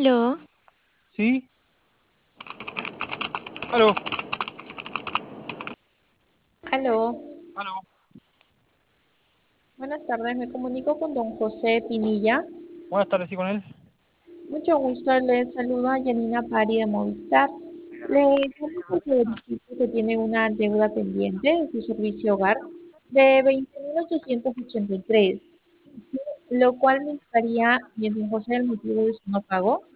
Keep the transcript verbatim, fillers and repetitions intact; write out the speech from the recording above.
Aló, ¿Sí? Aló, aló. aló. Buenas tardes, me comunico con don José Pinilla. Buenas tardes, ¿sí con él? Mucho gusto, le saludo a Janina Pari de Movistar. Le llamo porque verifico que tiene una deuda pendiente en su servicio hogar de veinte mil ochocientos ochenta y tres, lo cual me gustaría, bien don José, el motivo de su no pago.